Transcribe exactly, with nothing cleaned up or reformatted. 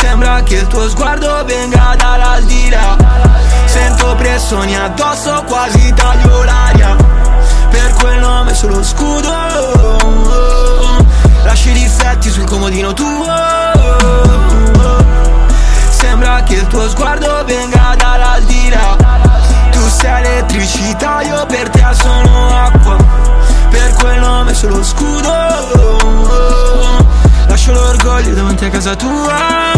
Sembra che il tuo sguardo venga dall'aldilà. Sento pressioni addosso, quasi taglio l'aria. Per quello ho messo lo scudo. Lasci i difetti sul comodino tuo. Sembra che il tuo sguardo venga dall'aldilà. Tu sei elettricità, io per te sono acqua. Per quello ho messo lo scudo. Lascio l'orgoglio davanti a casa tua.